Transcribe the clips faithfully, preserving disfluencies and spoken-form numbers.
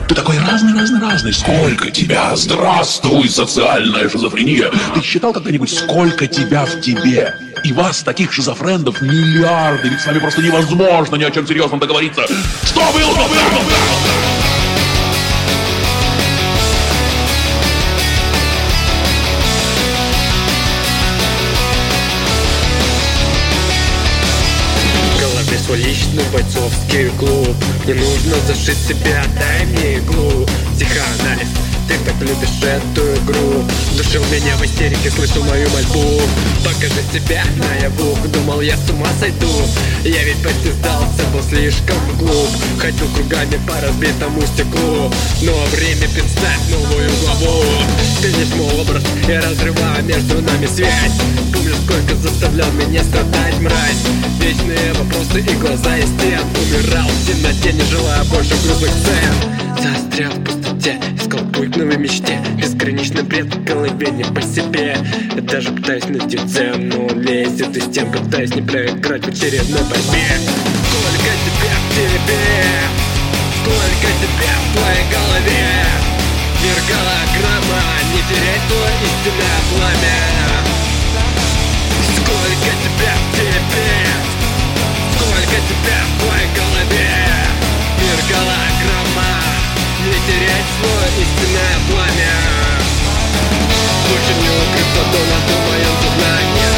Ты такой разный-разный-разный. Сколько тебя? Здравствуй, социальная шизофрения. Ты считал когда-нибудь, сколько тебя в тебе? И вас, таких шизофрендов, миллиарды. Ведь с вами просто невозможно ни о чем серьезном договориться. Что было? Что было? Свой личный бойцовский клуб. Не нужно зашить себя, дай мне иглу. Психоанализ, ты так любишь эту игру. Душил меня в истерике, слышал мою мольбу. Покажи себя наяву, думал я с ума сойду. Я ведь почти сдался, был слишком глуп. Ходил кругами по разбитому стеклу. Но время писать новую главу. Видишь мой образ, я разрываю между нами связь. Помню, сколько заставлял меня страдать мразь. Вечные вопросы и глаза из стен. Умирал в темноте, не желая больше грустных сцен. Застрял в пустоте, искал путь к новой мечте. Безграничный бред в голове не по себе. Я даже пытаюсь найти цену, лезет из стен, пытаюсь не проиграть в очередной борьбе. Сколько тебя в тебе, сколько тебя в твоей голове. Мир голограмма, не терять твое истинное пламя. Сколько тебя в тебе, сколько тебя в твоей голове. Мир голограмма, не терять свое истинное пламя. Больше не укрыться до нас в моем сознании.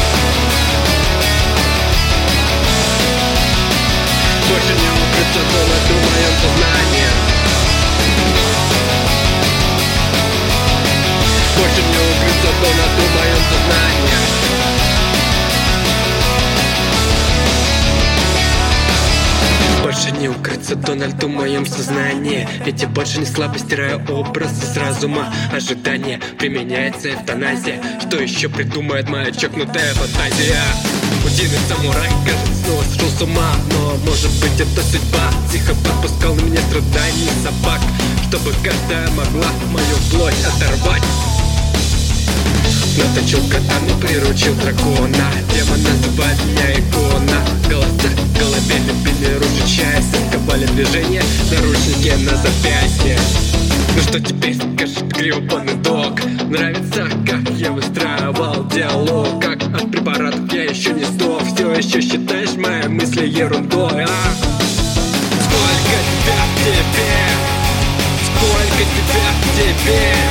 Больше не укрыться до нас в моем сознании. Больше не укрыться до нас в моем сознании. Больше не укрыться Дональду в моем сознании. Ведь я больше не слабо стираю образ из разума. Ожидание, применяется эвтаназия. Что еще придумает моя чокнутая фантазия? Утиный самурай, кажется, снова сошел с ума. Но может быть это судьба. Тихо подпускал на меня страданий собак, чтобы каждая могла мою плоть оторвать. Наточил катану, приручил дракона. Демон называет меня икона. Голоса в голове любили рушить счастье. Сковали движения, наручники на запястье. Ну что теперь скажет гребаный док? Нравится, как я выстраивал диалог? Как от препаратов я еще не сдох. Все еще считаешь мои мысли ерундой, а? Сколько тебя в тебе? Сколько тебя в тебе?